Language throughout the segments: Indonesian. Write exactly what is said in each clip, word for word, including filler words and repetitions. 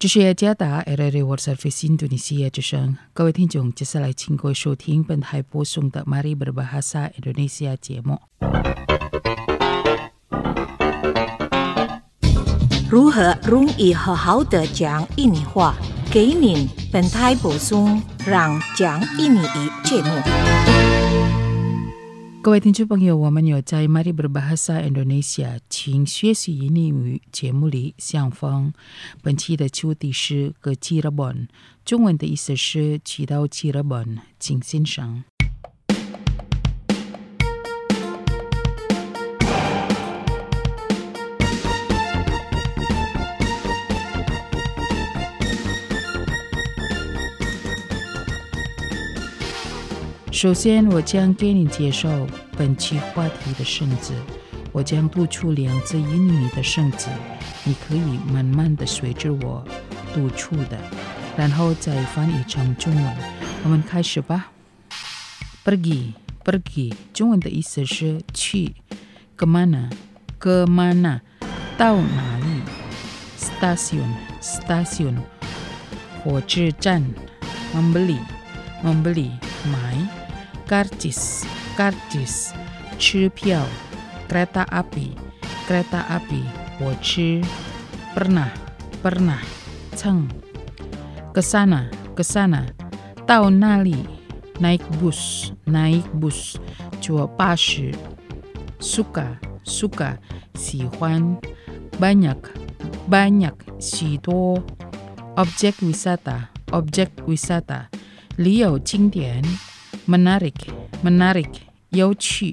这是雅加达 R R A World Service Indonesia 之声，各位听众，接下来请各位收听本台播送的 Mari Berbahasa Indonesia 节目。 如何容易好好的讲印尼话？给您本台播送让讲印尼语节目。 各位听众朋友，我们有在 Mari Berbahasa Indonesia 请学习印尼语节目里相逢。本期的主题是ke Cirebon，中文的意思是去到 Cirebon， 请欣赏。首先，我将给你介绍本期话题的生字。我将读出两字印尼语的生字，你可以慢慢的随着我读出的，然后再翻译成中文。我们开始吧。pergi pergi 中文的意思是去 kemana kemana 到哪里 stasiun stasiun 火车站 membeli membeli 买karcis karcis 吃票 kereta api kereta api 火车 pernah pernah 乘 kesana kesana 到那里 naik bus naik bus 坐巴士 suka suka 喜欢 banyak banyak 许多 objek wisata objek wisata 旅游景点 menarik menarik 有趣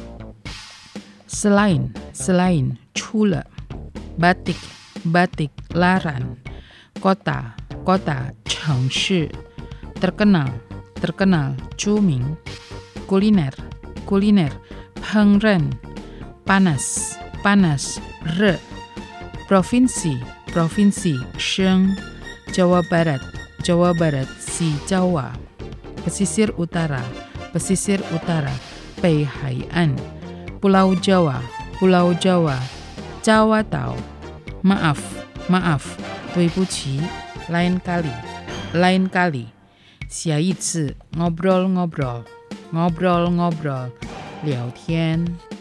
selain selain 除了 batik batik 拉染 kota kota 城市 terkenal terkenal 著名 kuliner kuliner 烹饪 panas panas 热 provinsi provinsi 省 Jawa Barat Jawa Barat si Jawa pesisir utara pesisir utara 北海岸 Pulau Jawa Pulau Jawa Jawa 岛 maaf maaf 对不起 lain kali lain kali 下一次 ngobrol ngobrol ngobrol ngobrol 聊天。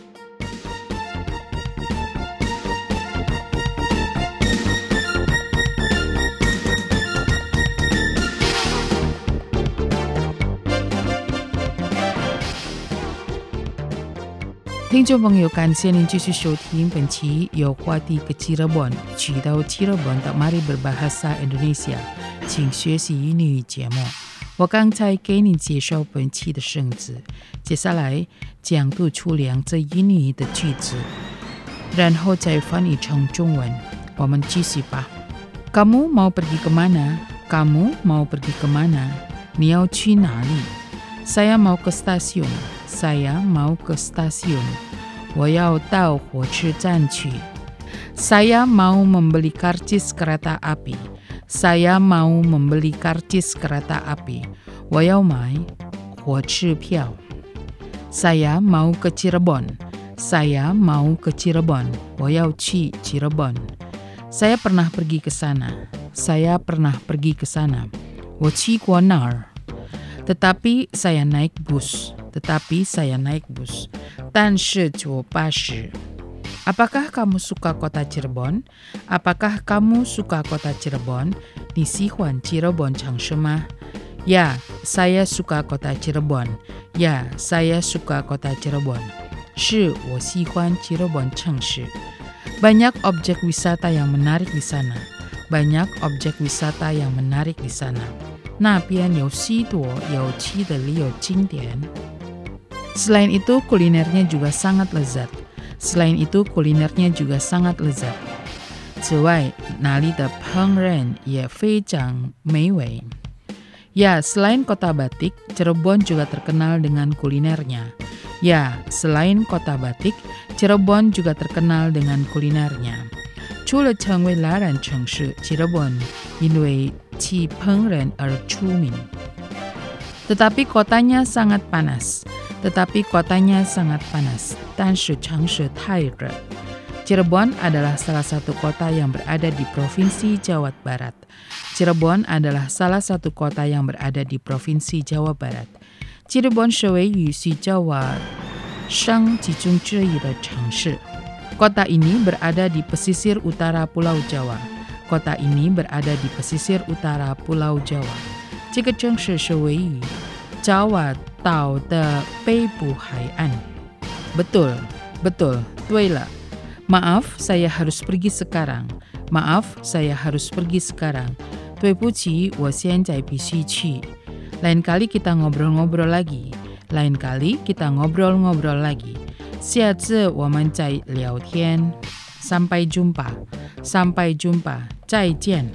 听众朋友，感谢您继续收听本期有话题ke Cirebon，去到 Cirebon 的 Mari Berbahasa Indonesia， 请学习印尼语节目。我刚才给你介绍本期的生字，接下来将读出两字印尼语的句子，然后再翻译成中文。我们继续吧。Kamu mau pergi kemana? Kamu mau pergi kemana? 你要去哪里？ Saya mau ke stasiun. Saya mau ke stasiun. 我要到火车站去。Saya mau membeli karcis kereta api. Saya mau membeli karcis kereta api. 我要买火车票。Saya mau ke Cirebon. Saya mau ke Cirebon. 我要去 Cirebon. Saya pernah pergi ke sana. Saya pernah pergi ke sana. 我去过那儿。Tetapi saya naik bus. Tetapi saya naik bus. 但是坐巴士。Apakah kamu suka kota Cirebon? Apakah kamu suka kota Cirebon? 你喜欢 Cirebon 城市吗？ Ya, saya suka kota Cirebon. Ya, saya suka kota Cirebon. 是，我喜欢 Cirebon 城市。Banyak objek wisata yang menarik di sana. Banyak objek wisata yang menarik di sana. 那边有许多有趣的旅游景点。Selain itu, kulinernya juga sangat lezat. Selain itu, kulinernya juga sangat lezat. 此外，那里的烹饪也非常美味。Ya, selain kota batik, Cirebon juga terkenal dengan kulinernya. Ya, selain kota batik, Cirebon juga terkenal dengan kulinernya. 除了成为拉染城市 Cirebon 因为其烹饪而出名。Tetapi kotanya sangat panas. Tetapi kotanya sangat panas. 但是城市太热。 Cirebon adalah salah satu kota yang berada di Provinsi Jawa Barat. Cirebon adalah salah satu kota yang berada di Provinsi Jawa Barat. Cirebon 是位于西Jawa省集中之一的城市。Kota ini berada di pesisir utara Pulau Jawa. Kota ini berada di pesisir utara Pulau Jawa. 这个城市是位于 Jawa 岛的北部海岸。Betul, betul, 对了。Maaf, saya harus pergi sekarang. Maaf, saya harus pergi sekarang. 对不起，我现在必须去。Lain kali kita ngobrol-ngobrol lagi. Lain kali kita ngobrol-ngobrol lagi. 下次我们再聊天。Sampai jumpa. Sampai jumpa. 再见。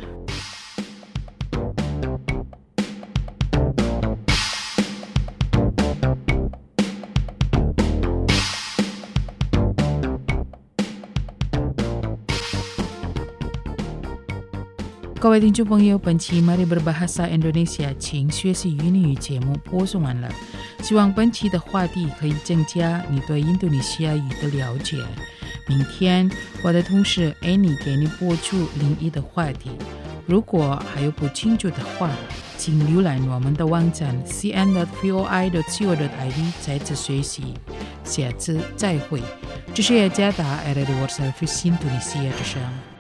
各位听众朋友，本期 Mari Berbahasa Indonesia 请学习英语节目播送完了，希望本期的话题可以增加你对印度尼西亚语的了解。明天我的同事 Annie 给你播出另一的话题，如果还有不清楚的话，请浏览我们的网站 c n dot voi dot co dot i d 再次学习。下次再会，这是雅加达 R A D I O World Service Indonesia 之声。